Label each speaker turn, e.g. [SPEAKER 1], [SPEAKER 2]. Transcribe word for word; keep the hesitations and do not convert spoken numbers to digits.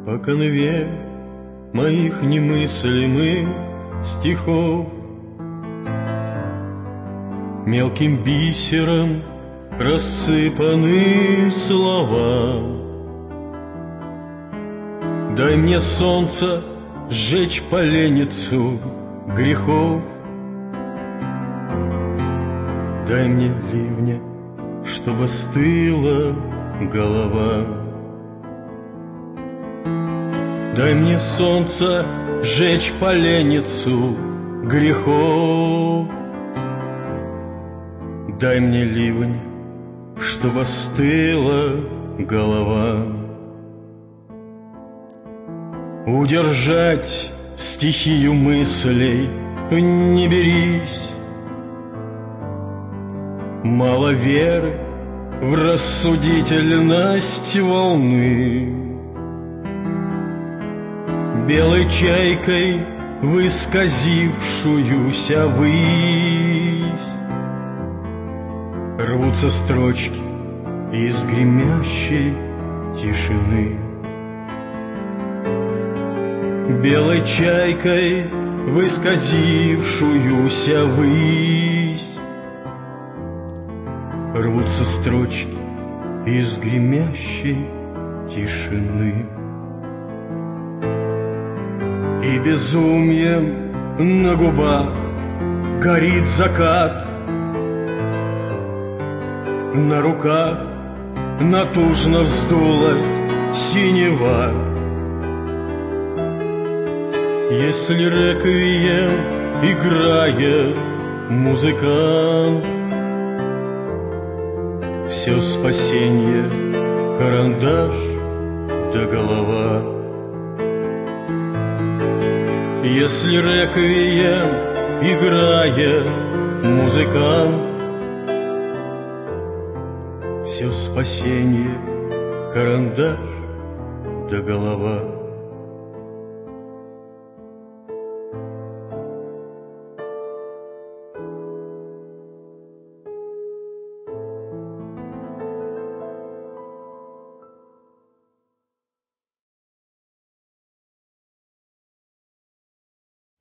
[SPEAKER 1] по конве моих немыслимых стихов. Мелким бисером рассыпаны слова. Дай мне солнце сжечь поленницу грехов. Дай мне ливня, чтобы стыла голова. Дай мне солнце сжечь поленницу грехов. Дай мне ливень, чтобы стыла голова. Удержать стихию мыслей не берись. Мало веры в рассудительность волны. Белой чайкой в исказившуюся высь рвутся строчки из гремящей тишины. Белой чайкой в исказившуюся высь рвутся строчки из гремящей тишины. И безумием на губах горит закат, на руках натужно вздулась синева. Если реквием играет музыкант, все спасенье — карандаш да голова. Если реквием играет музыкант, все спасенье — карандаш да голова.